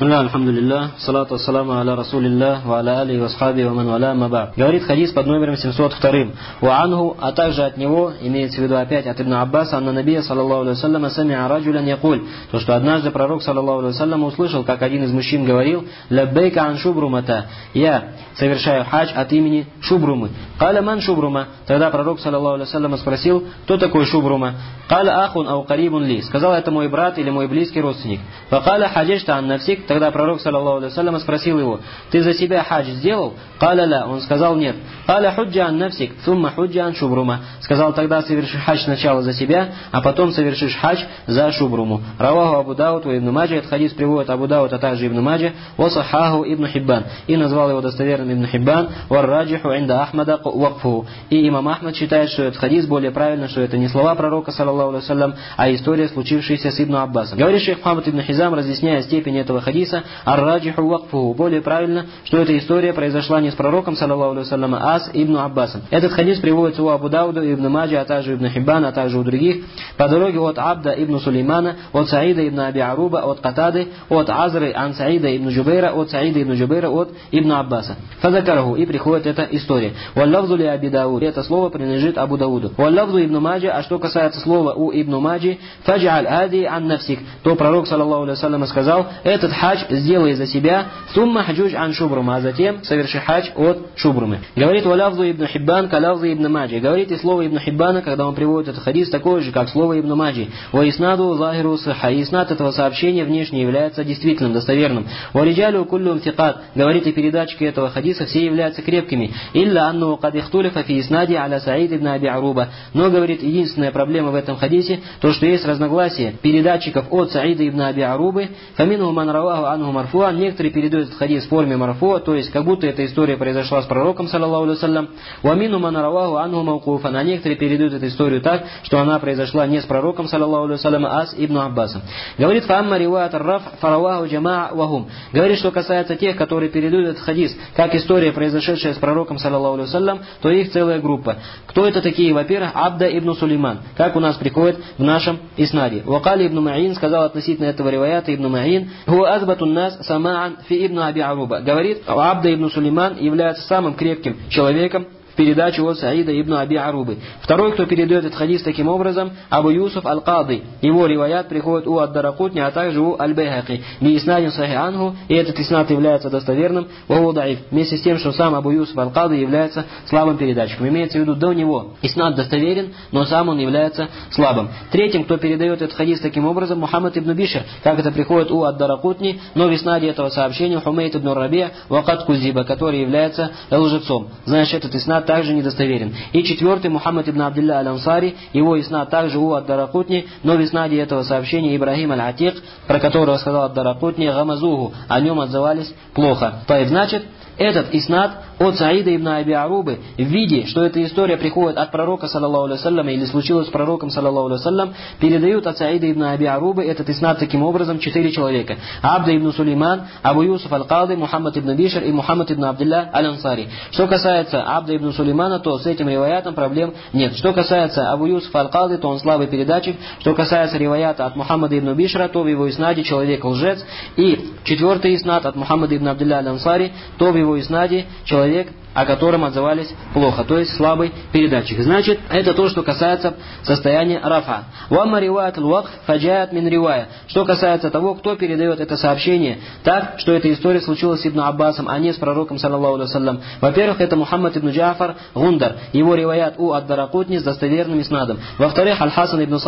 Бисмилля, альхамдулилля, салату ассаламу аля расулилля, ва аля али васхаби ва ман валя маба. Говорит хадис под номером 702. Ва анху, а также от него, имеется в виду опять от Ибн Аббаса, анна набия, саллаллаху алейхи вассаляма, самиа раджулян якуль, то, что однажды пророк, саллаллаху алейхи вассаляма, услышал, как один из мужчин говорил: лаббейка ан шубрумата, я совершаю хадж от имени Шубрумы. Каля ман шубрума, тогда пророк, саллаллаху алейхи вассаляма, спросил, кто такой Шубрума? Каля ахун ау карибун ли, сказал, это мой брат или мой близкий родственник. Факаля хаджишта ан нафсик, тогда пророк, саллаллаху алейхи вассаляма, спросил его: ты за себя хадж сделал? Каля ля, он сказал нет. Каля худжа ан нафсик, сумма худжа ан шубрума, сказал, тогда совершишь хадж сначала за себя, а потом совершишь хадж за Шубруму. Раваху Абу Дауд ва Ибн Маджа, этот хадис приводит Абу Дауд, а также Ибн Маджа, ва сахаху Ибн Хиббан, и назвал его достоверным Ибн Хиббан, ва раджиху инда Ахмада вакфу. И имам Ахмад считает, что этот хадис более правильно, что это не слова пророка, саллаллаху алейхи вассалям, а история, случившаяся с Ибн Аббасом. Говорит шейх Мухаммад ибн Хизам, разъясняя степень этого хадиса: ар-раджиху вакфу, более правильно, что эта история произошла не с пророком, саллаллаху алейхи вассалям, а с Ибн Аббасом. Этот хадис приводится у Абу Дауда, Ибн Маджа, а также Ибн Хиббана, а также у других, по дороге от Абда ибн Сулеймана, от Саида ибн Аби Аруба, от Катады, от Азры ан Саида ибн Джубейра, от Саида ибн Джубейра, от Ибн Аббаса. Фазакараху, и приходит эта история. Валлавзу ли Аби Дауд, это слово принадлежит Абу Дауду. Валлавзу Ибн Маджа, а что касается слова у Ибн Маджи, фаджаль ади ан нафсик, то пророк, саллаллаху алейхи вассалям, сказал: этот хадж сделай за себя, сумма хаджуж ан шубрума, а затем соверши хадж от Шубрумы. Говорит валлавзу Ибн Хиббан, калавзу Ибн Маджи. Говорит и слово Ибн Хиббана, когда он приводит этот хадис, такое же, как слово Ибн Маджи. Ва иснаду захиру саха, и иснад этого сообщения внешне является действительным, достоверным. Ва риджалю куллюм фикат, говорит, и передатчики этого хадиса все являются крепкими. Илля анну кад ихтулифа фи иснади аля Саид ибн Аби Аруба. Но, говорит, единственная проблема в этом хадисе, то, что есть разногласия передатчиков от Саида ибн Аби Арубы. Фаминху ман раваху анху марфуа, некоторые передают этот хадис в форме марфуа, то есть как будто эта история произошла с пророком, саллаллаху алейхи вассалям. Ва минху ман раваху анху мавкуфан, а некоторые передают эту историю так, что она произошла не с пророком, саллаллаху алейхи вассалям, а с Ибн Аббасом. Говорит, фамма риваат ар-раф фараваху джамаа вахум. Говорит, что касается тех, которые передают этот хадис как история, произошедшая с пророком, саллаллаху алейхи вассалям, то их целая группа. Кто это такие? Во-первых, Абда ибн Сулейман, как у нас приходит в нашем иснаде. Вакали ибн Маин сказал относительно этого риваята ибн Маин: хуа азбатун нас самаан фи ибн Аби Аруба. Говорит, Абда ибн Сулейман является самым крепким человеком в передачу от Саида ибн Аби Арубы. Второй, кто передает этот хадис таким образом, Абу Юсуф аль-Кады. Его риваят приходит у ад-Даракутни, а также у аль-Байхаки. Би иснадин сахи анху, и этот иснад является достоверным, ваху даиф, вместе с тем, что сам Абу Юсуф аль-Кады является слабым передатчиком. Имеется в виду, до него иснад достоверен, но сам он является слабым. Третьим, кто передает этот хадис таким образом, Мухаммад ибн Бишр, как это приходит у ад-Даракутни, но в иснаде этого сообщения Хумейт ибн Рабия вакат Кузиба, который является лжецом. Значит, этот иснад также недостоверен. И четвертый, Мухаммад ибн Абдилля аль-Ансари, его иснад также у ад-Даракутни, но в иснаде этого сообщения Ибрахим аль-Атик, про которого сказал ад-Даракутни, гамазуху, о нем отзывались плохо. То есть, значит, этот иснад от Саида ибн Аби Арубы в виде, что эта история приходит от пророка, саллаллаху алейхи вассалям, или случилась с пророком, саллаллаху алейхи вассалям, передают от Саида ибн Аби Арубы этот иснад таким образом 4 человека: Абда ибн Сулейман, Абу Юсуф аль-Кады, Мухаммад ибн Бишр и Мухаммад ибн Абдилля аль-Ансари. Что касается Абда ибн Сулеймана, то с этим риваятом проблем нет. Что касается Абу Юсуф аль-Кады, то он слабый передатчик. Что касается риваята от Мухаммада ибн Бишра, то в его иснаде человек лжец. И четвертый иснад от Мухаммада ибн Абдилля аль-Ансари, то в его иснаде человек, о котором отзывались плохо, то есть слабый передатчик. Значит, это то, что касается состояния рафа. Вамма риваят л-вакф фаджаят мин ривая. Что касается того, кто передает это сообщение так, что эта история случилась с Ибн Аббасом, а не с пророком, саллаллаху алейхи вассалям. Во-первых, это Мухаммад ибн Джафар Гундар, его риваят у ад-Даракутни с достоверным иснадом. Во-вторых, Аль-Хасан ибн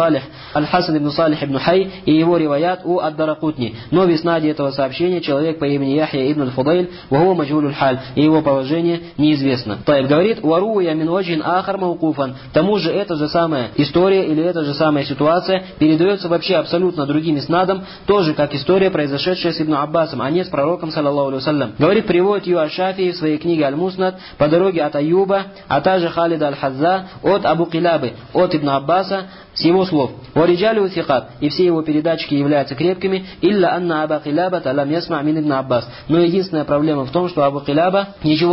Салих ибн Хай и его риваят у ад-Даракутни. Но в иснаде этого сообщения человек по имени Яхья ибн аль-Фудайль, ваху маджгулюль халь, и его положение неизвестно. Таиб говорит, варуя мин ваджин ахар маукуфан. К тому же эта же самая история или эта же самая ситуация передается вообще абсолютно другим иснадом, тоже как история, произошедшая с Ибн Аббасом, а не с пророком, саллаллаху алейхи вассалям. Говорит, приводит ее Аш-Шафии в своей книге Аль-Муснад по дороге от Аюба, а также Халида Аль-Хазза от Абу Килабы, от Ибн Аббаса, с его слов: «Вариджалю сикат», и все его передатчики являются крепкими, «Илля анна Аба Килаба талам ясма мин Ибн Аббас». Но единственная проблема в том, что Абу Килаба ничего не слышал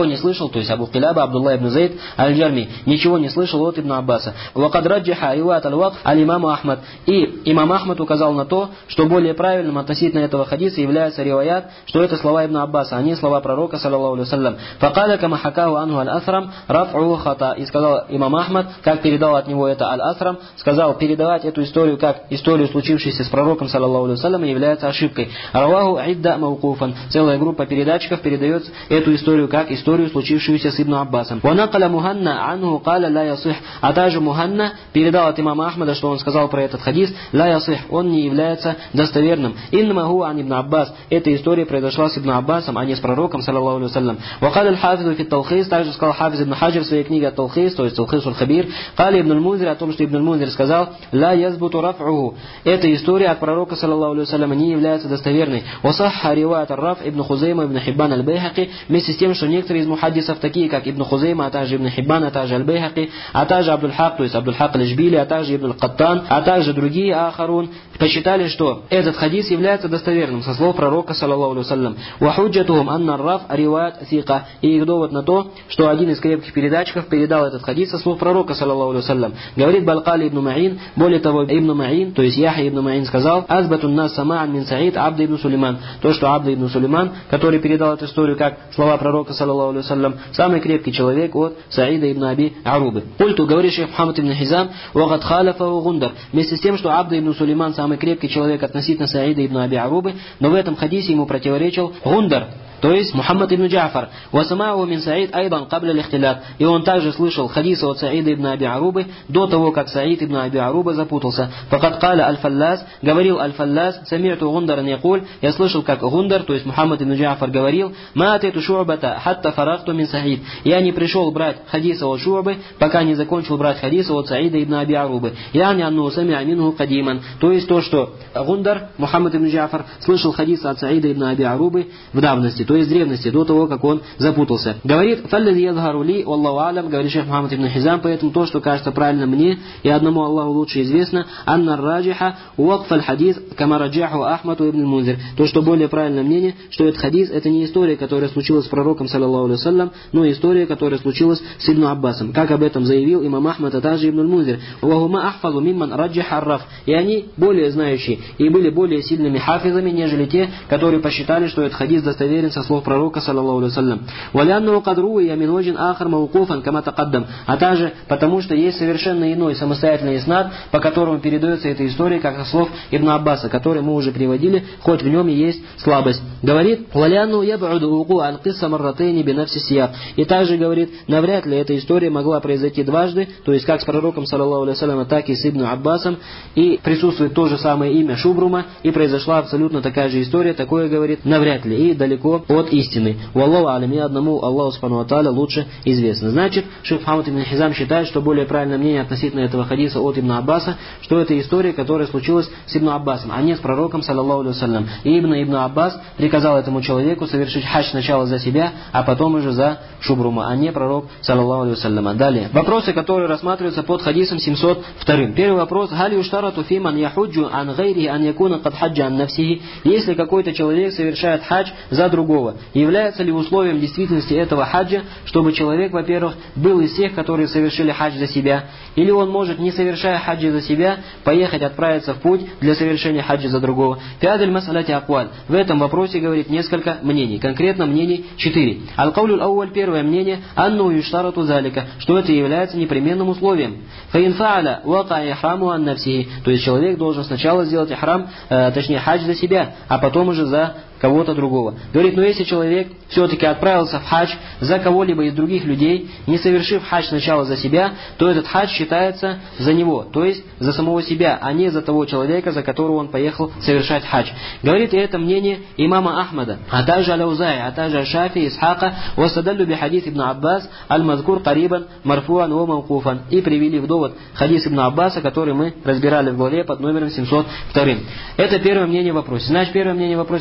то есть Абу Киляба, Абдулла ибн Зайд аль-Джарми, ничего не слышал от Ибн Аббаса. Вакад раджиха риваят аль-вакф аль-имаму Ахмад. И имам Ахмад указал на то, что более правильным относительно этого хадиса является риваят, что это слова Ибн Аббаса, а не слова пророка, саллаллаху алейхи вассалям. Факаля кама хакаху анху аль-Асрам раф'у хата. И сказал имам Ахмад, как передал от него это аль-Асрам, сказал, передавать эту историю как историю, случившуюся с пророком, саллаллаху алейхи вассалям, является ошибкой. Раваху идда маукуфан. Целая группа передатчиков передает эту историю как историю, случившуюся с Ибн Аббасом. Ванакаля Муханна анху каля ла ясих. А также Муханна передал от имама Ахмада, что он сказал про этот хадис, ла ясих, он не является достоверным. Инна гу ан Ибн Аббас. Эта история произошла с Ибн Аббасом, а не с пророком, саллаллаху алейхи вассалям. Вакаля аль-Хафизу фи Талхис, также сказал Хафиз ибн Хаджир в своей книге Талхис, то есть Талхис аль-Хабир, каля Ибн аль-Мунзир, о том, что Ибн аль-Мунзир сказал, ла язбуту раф'уху. Эта история от пророка, саллаллаху алейхи вассалям, не является достоверной. Васахха риваят ар-Раф Ибн Хузейма Ибн Хиббан аль-Байхаки, вместе с тем, что некоторые из мухаддисов, такие как Ибн Хузейма, а также Ибн Хиббан, а также аль-Байхаки, а также Абдуль-Хак, то есть Абдуль-Хак аль-Ижбили, а также Ибн аль-Каттан, а также другие ахарун, посчитали, что этот хадис является достоверным со слов пророка, саллаллаху алейхи вассалям. Ва худжатухум анна ар-Раф риваят сика. И их довод на то, что один из крепких передатчиков передал этот хадис со слов пророка, саллаллаху алейхи вассалям. Говорит Балкали ибн Маин, более того, Ибн Маин, то есть Яхья ибн Маин сказал, азбатун нас сама'ан мин Саид Абд ибн Сулейман. То, что Абд ибн Сулейман, который передал эту историю как слова пророка, саллаллаху алейхи вассалям, самый крепкий человек от Саида ибн Аби Арубы. Культу, говорит шейх Мухаммад ибн Хизам, вагад халяфаху Гундар. Вместе с тем, что Абд ибн Сулейман самый крепкий человек относительно Саида ибн Аби Арубы, но в этом хадисе ему противоречил Гундар, то есть Мухаммад ибн Джафар. Васама'у мин Саид айдан кабля лихтилят. И он также слышал хадисы от Саида ибн Аби Арубы до того, как Саид ибн Аби Аруба запутался. Факад каля аль-Фаллас, говорил аль-Фаллас, сами'ту Гундаран якуль, я слышал, как Гундар, то есть Мухаммад ибн Джафар говорил, ма атайту Шу'бата хатта фарахту мин Саид. Я не пришел брать хадиса от Шу'бы, пока не закончил брать хадиса от Саида ибн Аби Арубы. Яни анну сами'а минху кадиман. То есть то, что Гундар, Мухаммад ибн Джафар, слышал хадисы от Саида ибн Аби Арубы в давности, то есть в древности, до того, как он запутался. Говорит, фаллади язгару ли, валлаху алям, говорит шейх Мухаммад ибн Хизам, поэтому то, что кажется правильно мне и одному Аллаху лучше известно, анна раджиха уакф аль-хадис, кама раджаху Ахмаду ибн Мунзир. То, что более правильное мнение, что этот хадис, это не история, которая случилась с пророком, саллаллаху алейхи вассалям, но история, которая случилась с Ибн Аббасом. Как об этом заявил имам Ахмад, а также Ибн Мунзир. Вахума ахфазу мимман раджаха ар-Раф. И они более знающие и были более сильными хафизами, нежели те, которые посчитали, что этот хадис достоверен со слов пророка, саллаллаху алейхи вассалям. Валянну кадру и амин ваджин ахар маукуфан кама тақаддам. А также потому, что есть совершенно иной самостоятельный иснад, по которому передается эта история, как со слов Ибн Аббаса, который мы уже приводили, хоть в нем и есть слабость. Говорит, валянну яб'уду уку аль-кисса марратейни бинafси сияб. И также говорит, навряд ли эта история могла произойти дважды, то есть как с пророком, саллаллаху алейхи вассалям, так и с Ибн Аббасом, и присутствует то же самое имя Шубрума, и произошла абсолютно такая же история, такое, говорит, навряд ли, и далеко от истины. Валлаху алям, и одному Аллаху субхану ва тааля лучше известно. Значит, шейх Мухаммад ибн Хизам считает, что более правильное мнение относительно этого хадиса от Ибн Аббаса, что это история, которая случилась с Ибн Аббасом, а не с пророком, саллаллаху алейхи вассалям. И Ибн Аббас приказал этому человеку совершить хадж сначала за себя, а потом уже за Шубрума, а не пророк, саллаллаху алейхи вассалям. Далее. Вопросы, которые рассматриваются под хадисом 702. Первый вопрос. Галь юштарату фиман яхуджу ан гайрихи ан якуна кад хаджа ан нафсихи. Если какой-то человек совершает хадж за другого, является ли условием действительности этого хаджа, чтобы человек, во-первых, был из тех, которые совершили хадж за себя, или он может, не совершая хаджи за себя, поехать, отправиться в путь для совершения хаджа за другого. Фиадель масаляти акваль. В этом вопросе, говорит, несколько мнений. Конкретно мнений 4. Аль-Каулюль Ауаль, первое мнение, анну юштарату залика, что это является непременным условием. Фаин фааля вака ихраму ан нафсихи. То есть человек должен сначала сделать ихрам, точнее хадж за себя, а потом уже за кого-то другого. Говорит, но если человек все-таки отправился в хадж за кого-либо из других людей, не совершив хадж сначала за себя, то этот хадж считается за него, то есть за самого себя, а не за того человека, за которого он поехал совершать хадж. Говорит, и это мнение имама Ахмада, а также Аляузай, а также Шафи, Исхака, васадаллю би хадис Ибн Аббас, аль-мазкур карибан, марфуан ва мавкуфан. И привели в довод хадис Ибн Аббаса, который мы разбирали в главе под номером 702. Это первое мнение в вопросе. Значит, первое мнение в вопросе какое?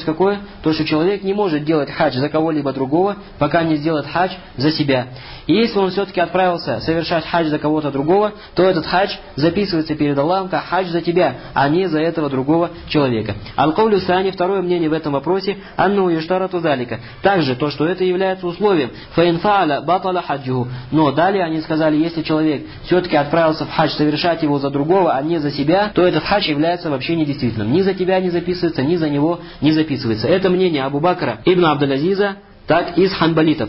то, что человек не может делать хадж за кого-либо другого, пока не сделает хадж за себя. И если он все-таки отправился совершать хадж за кого-то другого, то этот хадж записывается перед Аллахом как хадж за тебя, а не за этого другого человека. Аль-Каулю Сани, второе мнение в этом вопросе, анну юштарату залика. Также то, что это является условием. Фаинфааля батала хаджуху. Но далее они сказали, если человек все-таки отправился в хадж совершать его за другого, а не за себя, то этот хадж является вообще недействительным. Ни за тебя не записывается, ни за него не записывается. Это мнение Абу Бакра ибн Абдул-Азиза, так из ханбалитов.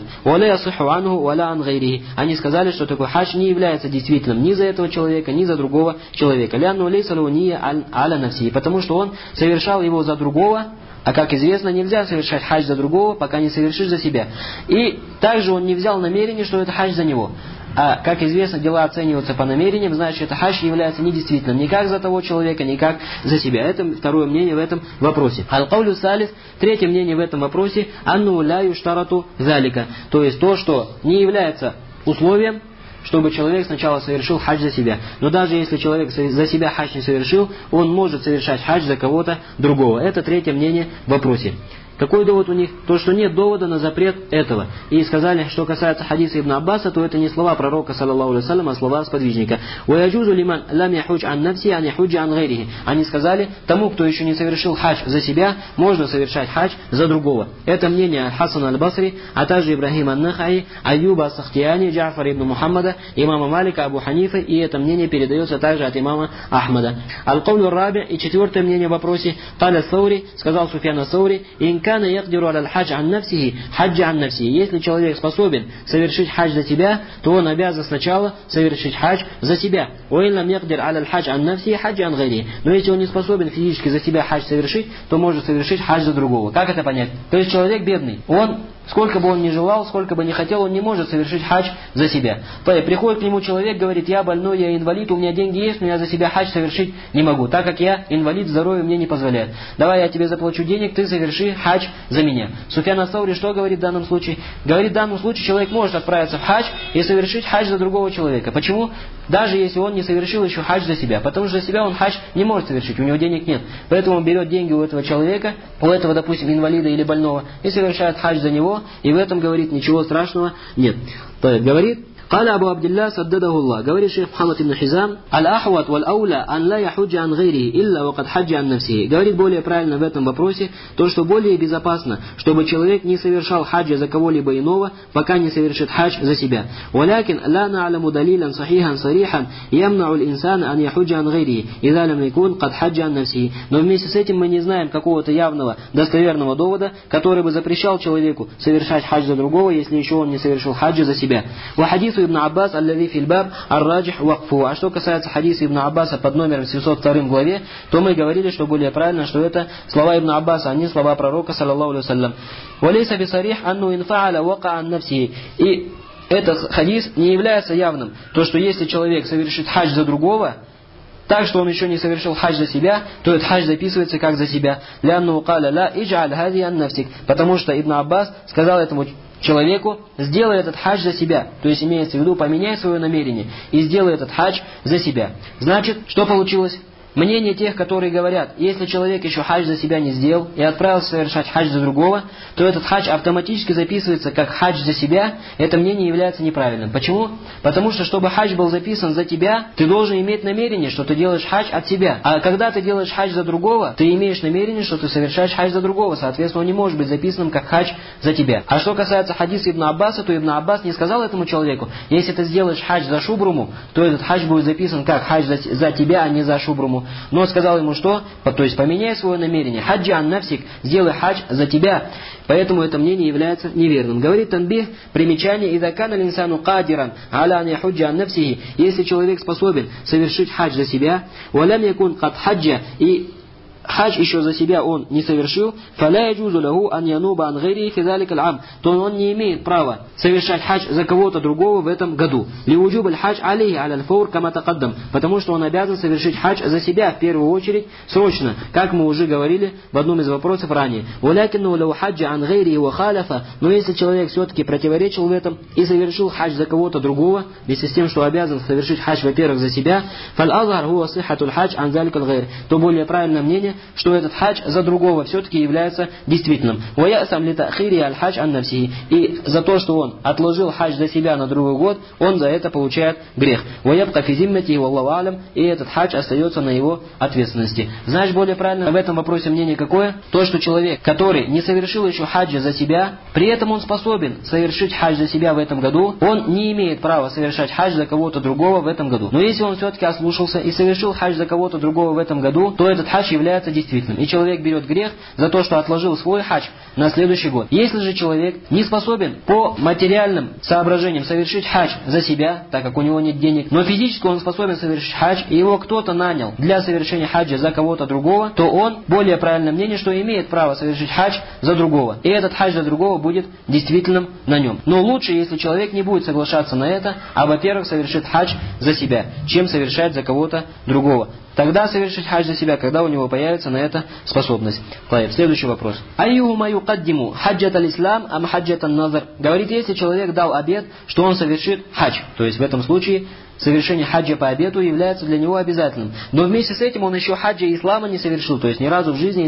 Они сказали, что такой хадж не является действительным ни за этого человека, ни за другого человека. Потому что он совершал его за другого, а как известно, нельзя совершать хадж за другого, пока не совершишь за себя. И также он не взял намерение, что это хадж за него. А, как известно, дела оцениваются по намерениям, значит, это хадж является недействительным ни как за того человека, ни как за себя. Это второе мнение в этом вопросе. Аль-Каулю Салис, третье мнение в этом вопросе, анну ля юштарату залика. То есть то, что не является условием, чтобы человек сначала совершил хадж за себя. Но даже если человек за себя хадж не совершил, он может совершать хадж за кого-то другого. Это третье мнение в вопросе. Какой довод у них? То, что нет довода на запрет этого. И сказали, что касается хадиса Ибн Аббаса, то это не слова пророка, саллаллаху алейхи ва саллям, а слова сподвижника. Они сказали, тому, кто еще не совершил хадж за себя, можно совершать хадж за другого. Это мнение Хасан аль-Басри, а также Ибрахим ан-Нахаи, Аюба ас-Сахтияни, Джафар ибн Мухаммада, имама Малика, Абу Ханифа, и это мнение передается также от имама Ахмада. Аль-Каулю Раби, и четвертое мнение в вопросе, Таля Саури, сказал Суфьян ас-Саури, если человек способен совершить хадж за себя, то он обязан сначала совершить хадж за себя. Но если он не способен физически за себя хадж совершить, то может совершить хадж за другого. Как это понять? То есть человек бедный, он, сколько бы он ни желал, сколько бы ни хотел, он не может совершить хадж за себя. Приходит к нему человек, говорит, я больной, я инвалид, у меня деньги есть, но я за себя хадж совершить не могу, так как я инвалид, здоровье мне не позволяет. Давай я тебе заплачу денег, ты соверши хадж за меня. Суфьян ас-Саури что говорит в данном случае? Говорит, в данном случае человек может отправиться в хадж и совершить хадж за другого человека. Почему? Даже если он не совершил еще хадж за себя. Потому что за себя он хадж не может совершить, у него денег нет. Поэтому он берет деньги у этого человека, у этого, допустим, инвалида или больного, и совершает хадж за него, и в этом, говорит, ничего страшного нет. То есть, говорит, قال أبو عبد الله سدده الله. Говорит шейх Мухаммад ибн Хизам, الأحوط والأولى أن لا يحج عن غيره إلا وقد حج عن نفسه. Говорит более правильно в этом вопросе то, что более безопасно, чтобы человек не совершал хаджа за кого-либо иного, пока не совершит хадж за себя. ولكن لا نعلم دليلا صحيحا صريحا يمنع الإنسان أن يحج عن غيره إذا لم يكن قد حج عن نفسه. Но вместе с этим мы не знаем какого-то явного, достоверного довода, который бы запрещал человеку совершать хадж за другого, если еще он не совершил хаджа за себя. Ибн Аббас, аллази фильбаб, ар-раджих вакфу. А что касается хадиса Ибн Аббаса под номером 702 главе, то мы говорили, что более правильно, что это слова Ибн Аббаса, а не слова пророка, саллаллаху алейхи ва саллям. Валейса бисарих анну инфааля вака ан нафсихи. И этот хадис не является явным. То, что если человек совершит хадж за другого, так что он еще не совершил хадж за себя, то этот хадж записывается как за себя. Потому что Ибн Аббас сказал этому человеку, сделай этот хадж за себя. То есть имеется в виду, поменяй свое намерение и сделай этот хадж за себя. Значит, что получилось? Мнение тех, которые говорят, если человек еще хадж за себя не сделал и отправился совершать хадж за другого, то этот хадж автоматически записывается как хадж за себя. Это мнение является неправильным. Почему? Потому что, чтобы хадж был записан за тебя, ты должен иметь намерение, что ты делаешь хадж от себя. А когда ты делаешь хадж за другого, ты имеешь намерение, что ты совершаешь хадж за другого. Соответственно, он не может быть записан как хадж за тебя. А что касается хадиса Ибн Аббаса, то Ибн Аббас не сказал этому человеку, если ты сделаешь хадж за шубруму, то этот хадж будет записан как хадж за тебя, а не за шубруму. Но сказал ему что? То есть поменяй свое намерение. Хаджи ан нафсик, сделай хадж за тебя. Поэтому это мнение является неверным. Говорит Танбих, примечание, «Иза кана линсану кадиран, аля ан яхуджа ан нафсихи». Если человек способен совершить хадж за себя, «Валям якун кад хаджа», и хадж еще за себя он не совершил, фаля яджузу лаху ан януба ан гайри фи залика аль-ам, то он не имеет права совершать хадж за кого-то другого в этом году. Лиуджуб аль-хадж алейхи аля-аль-фаур кама тақаддам, потому что он обязан совершить хадж за себя в первую очередь срочно, как мы уже говорили в одном из вопросов ранее. Валякинну лау хаджа ан гайри ва халяфа, но если человек все-таки противоречил в этом и совершил хадж за кого-то другого, вместе с тем, что обязан совершить хадж, во-первых, за себя, фаль-азхар хуа сиххатуль хадж ан залика аль-гайр, то более правильное мнение, мнение, что этот хадж за другого все-таки является действительным. وَيَأْسَمْ لِتَأْخِيرِ الْحَجْ عَنْ نَفْسِهِ. И за то, что он отложил хадж за себя на другой год, он за это получает грех. وَيَبْقَ فِي ذِمَّتِهِ وَاللَّهُ أَعْلَمُ. И этот хадж остается на его ответственности. Знаешь, более правильно в этом вопросе мнение какое? То, что человек, который не совершил еще хаджа за себя, при этом он способен совершить хадж за себя в этом году, он не имеет права совершать хадж за кого-то другого в этом году. Но если он все-таки ослушался и совершил хадж за кого-то другого в этом году, то этот хадж является действительным. И человек берет грех за то, что отложил свой хадж на следующий год. Если же человек не способен по материальным соображениям совершить хадж за себя, так как у него нет денег, но физически он способен совершить хадж, и его кто-то нанял для совершения хаджа за кого-то другого, то он, более правильное мнение, что имеет право совершить хадж за другого. И этот хадж за другого будет действительным на нем. Но лучше, если человек не будет соглашаться на это, а во-первых совершит хадж за себя, чем совершать за кого-то другого. Тогда совершить хадж за себя, когда у него появится на это способность. Следующий вопрос. Айюма юкаддиму хаджат аль-ислам ам хаджат ан-назар. Говорит, если человек дал обет, что он совершит хадж, то есть в этом случае совершение хаджа по обету является для него обязательным. Но вместе с этим он еще хаджа ислама не совершил, то есть ни разу в жизни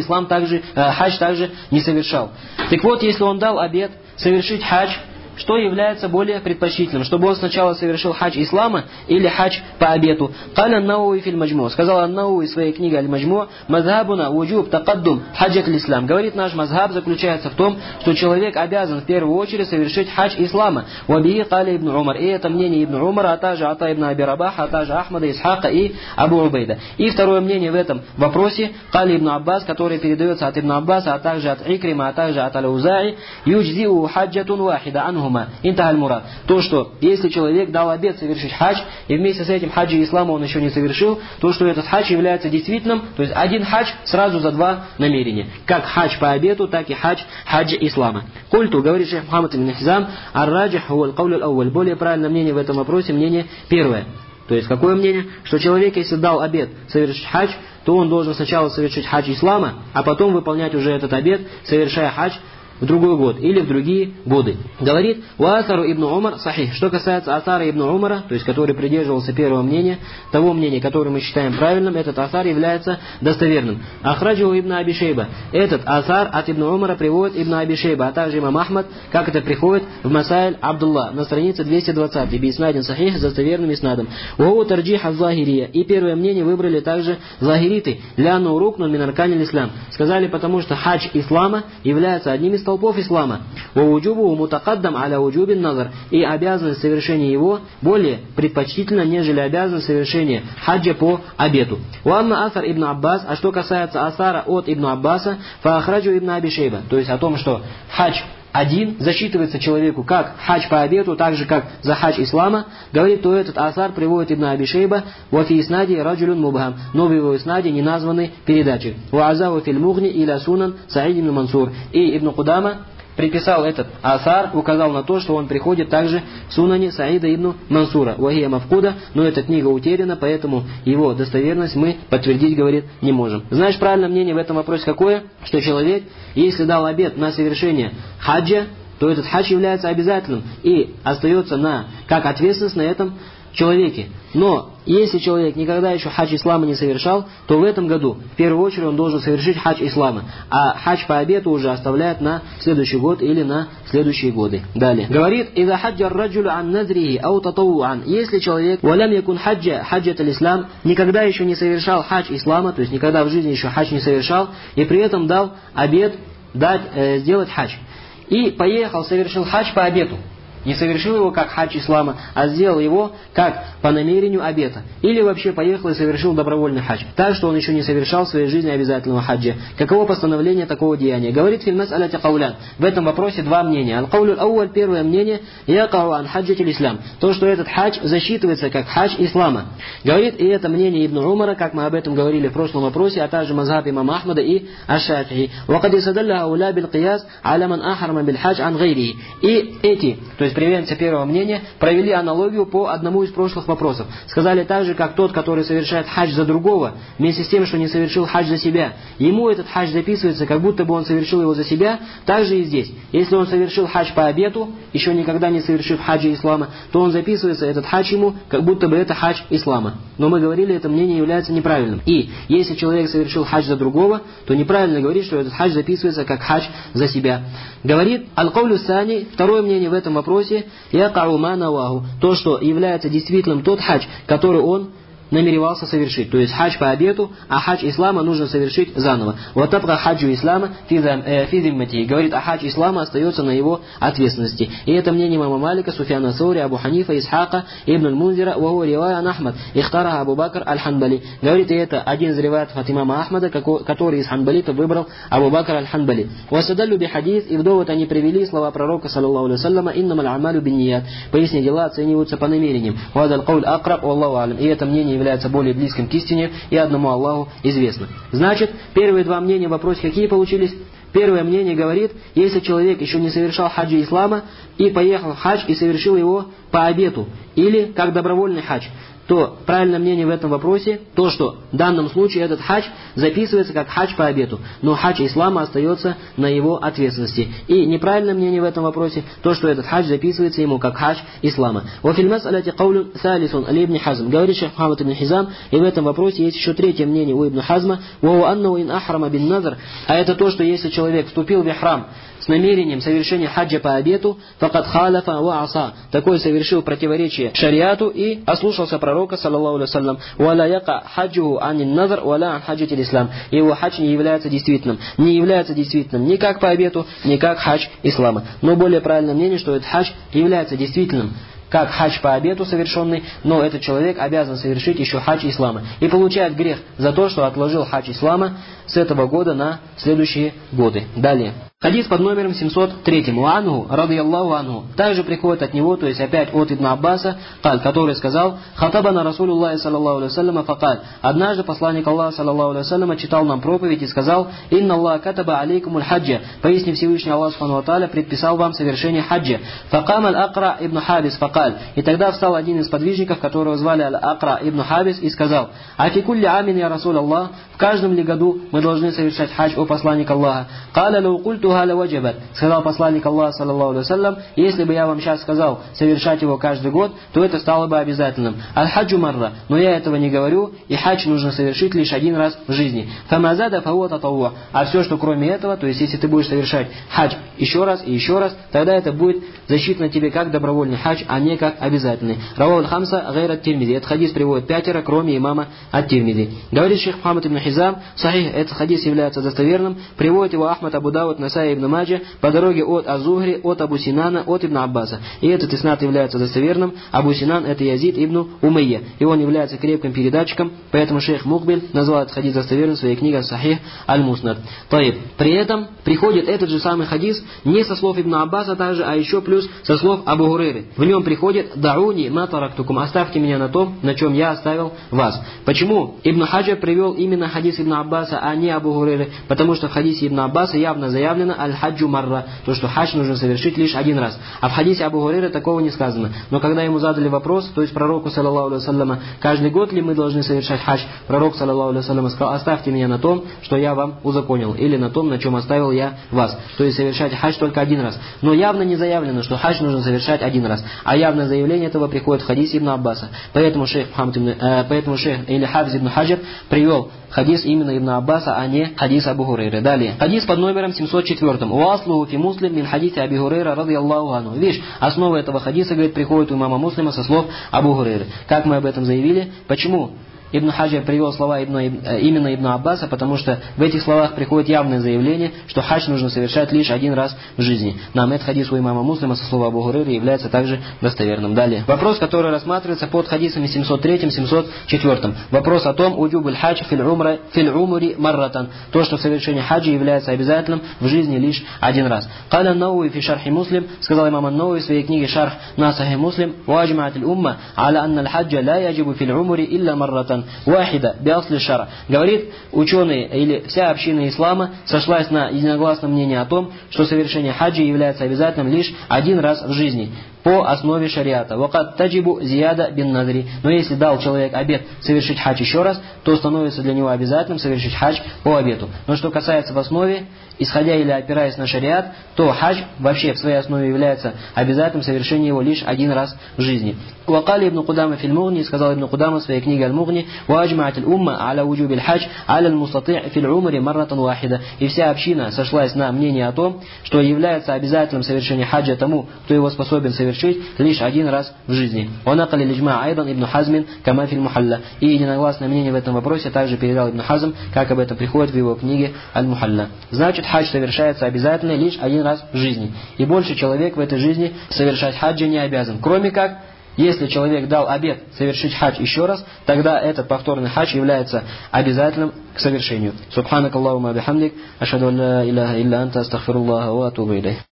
хадж также не совершал. Так вот, если он дал обет совершить хадж, что является более предпочтительным, чтобы он сначала совершил хадж ислама или хадж по обету? Каля ан-Науи фил маджму. Сказал ан-Науи в своей книге аль-Маджму: мазхабуна вуджуб тақаддум хаджат аль-ислам. Говорит, наш мазхаб заключается в том, что человек обязан в первую очередь совершить хадж ислама. Вабихи каля ибн Умар. И это мнение ибн Умара, а также Ата ибн Аби Рабаха, а также Ахмада, Исхака и Абу Убайда. И второе мнение в этом вопросе каля ибн Аббас, который передается от ибн Аббаса, а также от Икрима, а также от Аль-Аузаи: юджзиу хаджатун вахида анху. Интахаль мурад. То, что если человек дал обет совершить хадж, и вместе с этим хаджи ислама он еще не совершил, то, что этот хадж является действительным, то есть один хадж сразу за два намерения. Как хадж по обету, так и хадж ислама. Культу, говорит шейх Мухаммад ибн Хизам, ар-раджих хуа аль-каулю аль-ауваль. Более правильное мнение в этом вопросе, мнение первое. То есть какое мнение? Что человек, если дал обет совершить хадж, то он должен сначала совершить хадж ислама, а потом выполнять уже этот обет, совершая хадж в другой год или в другие годы. Говорит, «Уасару ибн Умар сахих». Что касается асара ибн Умара, то есть который придерживался первого мнения, того мнения, которое мы считаем правильным, этот асар является достоверным. Ахраджу ибн Аби Шейба. Этот асар от ибн Умара приводит ибн Аби Шейба, а также имам Ахмад, как это приходит в Масаиль Абдулла на странице 220, бииснадин сахих, с достоверным иснадом. «Уау тарджих аз-захирия». И первое мнение выбрали также захириты, «Ляну рукну мин арканил ислам». Сказали, потому что хадж ислама является одним из столпов ислама. وَوُجُوبُهُ مُتَقَدَّمْ عَلَى وُجُوبِ النَّظَرِ. И обязанность совершения его более предпочтительна, нежели обязанность совершения хаджа по обету. وَأَمَّا أَثَرْ ибн Аббас. А что касается асара от ибн Аббаса, فَأَخْرَجُ ибн Аби Шейба. То есть о том, что хадж один засчитывается человеку как хадж по обету, так же как за хадж ислама, говорит, то этот асар приводит ибн Аби Шейба вафи иснади раджулюн мубхам, но в его иснаде не названы передачи. Ваазаву филь мугни иля сунан Саид ибн Мансур. И ибн Кудама приписал этот асар, указал на то, что он приходит также в сунане Саида ибн Мансура. Вахия мафкуда, но эта книга утеряна, поэтому его достоверность мы подтвердить, говорит, не можем. Знаешь, правильное мнение в этом вопросе какое? Что человек, если дал обет на совершение хаджа, то этот хадж является обязательным и остается как ответственность на этом человеке. Но если человек никогда еще хадж ислама не совершал, то в этом году в первую очередь он должен совершить хадж ислама, а хадж по обету уже оставляет на следующий год или на следующие годы. Далее. Говорит, «Иза хаджа раджулю ан назрихи ау татауан». Если человек «Валям якун хаджат аль-ислам», никогда еще не совершал хадж ислама, то есть никогда в жизни еще хадж не совершал, и при этом дал обет сделать хадж. И поехал, совершил хадж по обету. Не совершил его как хадж ислама, а сделал его как по намерению обета. Или вообще поехал и совершил добровольный хадж. Так, что он еще не совершал в своей жизни обязательного хаджа. Каково постановление такого деяния? Говорит фильмас аляти каулян. В этом вопросе два мнения. Аль-каулю ауаль, первое мнение, якау ан хаджатил ислам. То, что этот хадж засчитывается как хадж ислама. Говорит, и это мнение ибн Умара, как мы об этом говорили в прошлом вопросе, а также мазхаб имама Ахмада и аш-Шафии. Вакад исадалля ауля бил кияс аля ман ахрама бил хадж ан гайри. И эти, то есть есть приверженцы первого мнения провели аналогию по одному из прошлых вопросов. Сказали так же, как тот, который совершает хадж за другого, вместе с тем, что не совершил хадж за себя, ему этот хадж записывается, как будто бы он совершил его за себя, так же и здесь. Если он совершил хадж по обету, еще никогда не совершив хаджа ислама, то он записывается, этот хадж ему, как будто бы это хадж ислама. Но мы говорили, это мнение является неправильным. И если человек совершил хадж за другого, то неправильно говорить, что этот хадж записывается как хадж за себя. Говорит аль-каулю сани, второе мнение в этом вопросе, якау ма наваху, то, что является действительным тот хадж, который он намеревался совершить. То есть хадж по обету, а хадж ислама нужно совершить заново. Вот табга хаджу ислама физиммати. Говорит, а хадж ислама остается на его ответственности. И это мнение имама Малика, Суфьяна Саури, Абу Ханифа, Исхака, Ибн аль-Мунзира, ваху ривая ан Ахмад, ихтараха Абу Бакр аль-Ханбали. Говорит, и это один из риваятов от имама Ахмада, который из ханбалитов выбрал Абу Бакр аль-Ханбали. Васадаллю би хадис, и в довод они привели слова пророка, саллаллаху алейхи вассаляма, иннамаль амалю бин ният. Поясни, дела оцениваются по намерениям. Вадаль кауль акраб, валлаху алям. И это мнение является более близким к истине и одному Аллаху известно. Значит, первые два мнения в вопросе какие получились? Первое мнение говорит, если человек еще не совершал хаджа ислама и поехал в хадж и совершил его по обету или как добровольный хадж, то правильное мнение в этом вопросе, то, что в данном случае этот хадж записывается как хадж по обету, но хадж ислама остается на его ответственности. И неправильное мнение в этом вопросе, то, что этот хадж записывается ему как хадж ислама. Вафильмас аляти каулюн салисун али ибн Хазм. Говорит шейх Мухаммад ибн Хизам, и в этом вопросе есть еще третье мнение у ибн Хазма, вау аннау ин ахрама бин назр, а это то, что если человек вступил в ихрам с намерением совершения хаджа по обету, факад халяфа ва аса, такой совершил противоречие шариату и ослушался пророка, саллаллаху алейхи вассалям, валя яка хаджуху анин назр, валя ан хаджатил ислам. Его хадж не является действительным ни как по обету, ни как хадж ислама. Но более правильное мнение, что этот хадж является действительным как хадж по обету совершенный, но этот человек обязан совершить еще хадж ислама. И получает грех за то, что отложил хадж ислама с этого года на следующие годы. Далее. Хадис под номером 703. Анху, радийаллаху анху. Также приходит от него, то есть опять от Ибн Аббаса, который сказал, хатабана Расулуллахи саллаллаху алейхи вассаляма факаль. Однажды посланник Аллаха саллаллаху алейхи вассаляма читал нам проповедь и сказал, инна Аллах катаба алейкумуль хаджа. Поясни, Всевышний Аллах субхану ва тааля предписал вам совершение хаджа. Факам аль-Акра ибн Хабис факаль. И тогда встал один из подвижников, которого звали аль-Акра ибн Хабис, и сказал, афикулли амин я Расул Аллах, в каждом ли году мы должны совершать хадж, о посланник Аллаха? Каля лау культу галя ваджабат. Сказал посланник Аллаха, саллаллаху алейхи вассалям, если бы я вам сейчас сказал совершать его каждый год, то это стало бы обязательным. Аль-хаджу марра. Но я этого не говорю, и хадж нужно совершить лишь один раз в жизни. Фамазада фауа татауа. А все, что кроме этого, то есть если ты будешь совершать хадж еще раз и еще раз, тогда это будет засчитано тебе как добровольный хадж, а не как обязательный. Равау аль-хамса гайр ат-Тирмизи. Этот хадис приводит 5, кроме имама ат-Тирмизи. Говорит шейх Мухаммад ибн Хизам, сахих, этот хадис является достоверным, приводит его Ахмад, Абу Дауд, Насай ибн Маджа по дороге от Аз-Зухри, от Абу Синана, от Ибн Аббаса. И этот иснад является достоверным. Абу Синан это Язид ибн Умейя. И он является крепким передатчиком, поэтому шейх Мукбиль назвал этот хадис достоверным в своей книге Сахих аль-Муснад. При этом приходит этот же самый хадис не со слов Ибн Аббаса также, а еще плюс со слов Абу Гурейры. В нем приходит дауни ма тарактукум, оставьте меня на том, на чем я оставил вас. Почему Ибн Хаджар привел именно хадис Ибн Аббаса, а не Абу Гурейры? Потому что в хадисе Ибн Аббаса явно заявлено аль-хаджу марра, то, что хадж нужно совершить лишь один раз. А в хадисе Абу Гурейры такого не сказано. Но когда ему задали вопрос, то есть пророку, саллаллаху алейхи вассаляма, каждый год ли мы должны совершать хадж, пророк, саллаллаху алейхи вассаляма, сказал, оставьте меня на том, что я вам узаконил, или на том, на чем оставил я вас. То есть совершать хадж только один раз. Но явно не заявлено, что хадж нужно совершать один раз. А явное заявление этого приходит в хадисе Ибн Аббаса. Поэтому шейх или Хафиз ибн Хаджар привел хадис именно Ибн Аббаса, а не хадис Абу Гурейры. Далее. Хадис под номером 704. «Уаслуху фи муслим мин хадисе Аби Гурейра радийаллаху анху». Видишь, основа этого хадиса, говорит, приходит у имама Муслима со слов Абу Гурейры. Как мы об этом заявили? Почему Ибн Хаджар привел слова именно Ибн Аббаса, потому что в этих словах приходит явное заявление, что хадж нужно совершать лишь один раз в жизни. Нам этот хадис у имама Муслима со слова Абу Гурейры является также достоверным. Далее. Вопрос, который рассматривается под хадисами 703-704. Вопрос о том, уджубуль хадж фил умри марратан. То, что совершение хаджа является обязательным в жизни лишь один раз. Каля ан-Науи фи шархи Муслим, сказал имам ан-Науи в своей книге Шарх на Сахих Муслим, ваджма'ат умма аля анна аль-хаджа ла яджибу фил умри илля марратан. Вахида, биасли шара. Говорит, ученые или вся община ислама сошлась на единогласном мнении о том, что совершение хаджи является обязательным лишь один раз в жизни. по основе шариата. Вакат таджибу зияда бин надри. Но если дал человек обет совершить хадж еще раз, то становится для него обязательным совершить хадж по обету. Но что касается в основе, исходя или опираясь на шариат, то хадж вообще в своей основе является обязательным совершение его лишь один раз в жизни. Вакали ибн Кудама фил Мугни, сказал ибн Кудама в своей книге Аль-Мугни, ваджмаат аль-умма аля вуджубиль хадж аля аль-мустати' фил умри марратан вахида. И вся община сошлась на мнение о том, что является обязательным совершение хаджа тому, кто его способен совершить лишь один раз в жизни. Ванакали лиджма айдан ибн Хазмин кама фил Мухалла. И единогласное мнение в этом вопросе также передал ибн Хазм, как об этом приходит в его книге Аль-Мухалла. Значит, хадж совершается обязательно лишь один раз в жизни. И больше человек в этой жизни совершать хаджа не обязан. Кроме как, если человек дал обет совершить хадж еще раз, тогда этот повторный хадж является обязательным к совершению. Субханак Аллахумма бихамдик, ашхаду ан ла илляха илля анта, астагфируллаха ва атубу илейх.